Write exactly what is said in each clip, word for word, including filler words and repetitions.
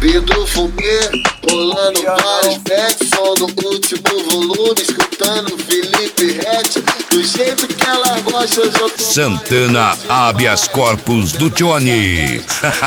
Vidro fumê, rolando vários backs, som no último volume, escutando Felipe Rett, do jeito que ela gosta, eu tô... Santana habeas corpus do Johnny.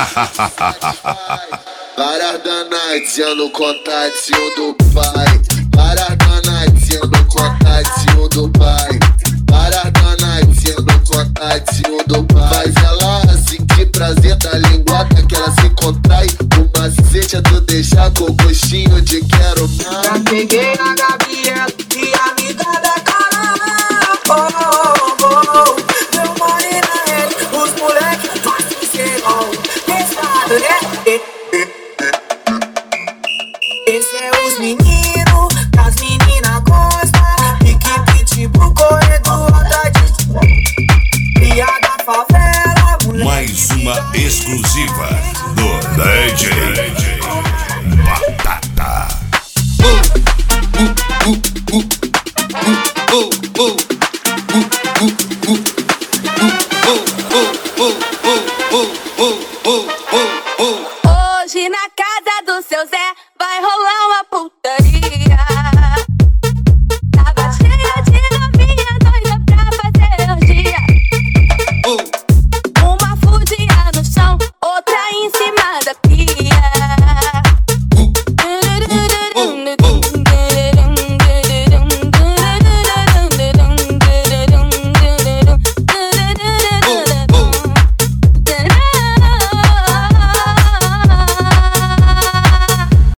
Várias danadinhas no contatinho do pai, várias danadinhas no contatinho do pai, várias danadinhas no contatinho do pai. Faz ela assim, que prazer da linguada que ela se contrai. O macete é tu deixar com gostinho de quero mais. Já peguei na Gabriela e amiga da Carol. Oh, oh, oh. Meu marido na rede, os moleques fazem serão pesado, né? Esse é os meninos, as meninas gostam. Pique pitbull, corredor atrás de Pia da favela, moleque. Mais uma exclusiva do D J Batata. Hoje na casa do seu Zé vai rolar uma putaria.